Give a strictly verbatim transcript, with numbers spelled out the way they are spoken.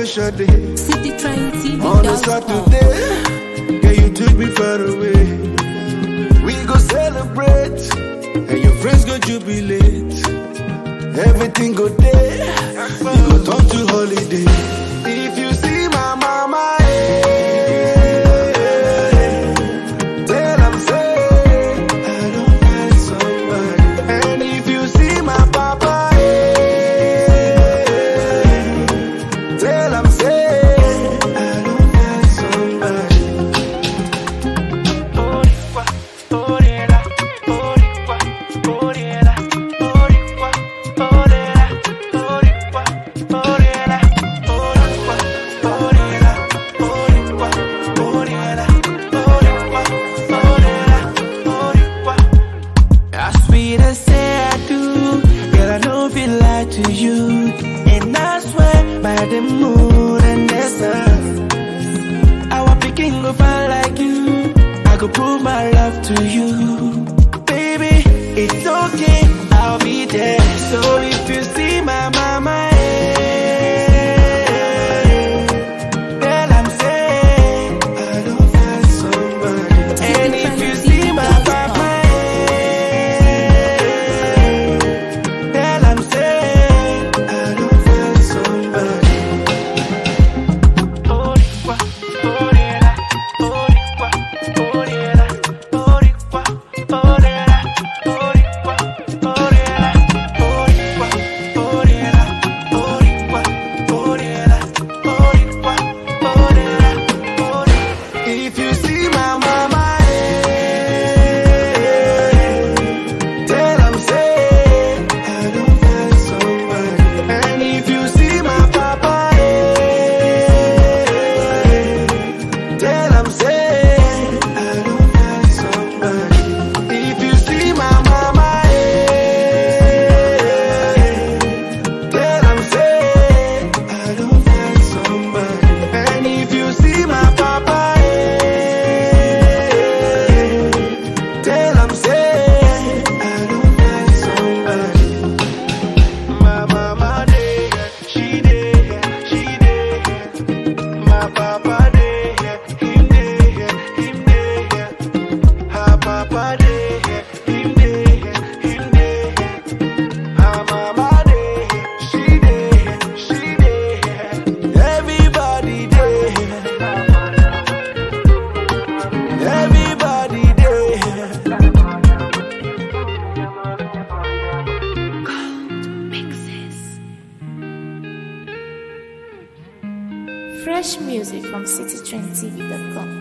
special day. City Trinity On a Saturday, yeah, you took me far away. We go celebrate, and your friends go jubilate. Everything go there, you go turn to holiday. If you see my mama, eh, tell them say I don't find somebody. And if you see my papa, eh, tell them say I don't find somebody. To you, and I swear by the moon and the sun, our picking go find like you. I could prove my love to you, baby. It's okay, I'll be there. So if you see my mama, eh, tell I'm saying I don't find somebody. And if you see my papa, fresh music from city trend t v dot com.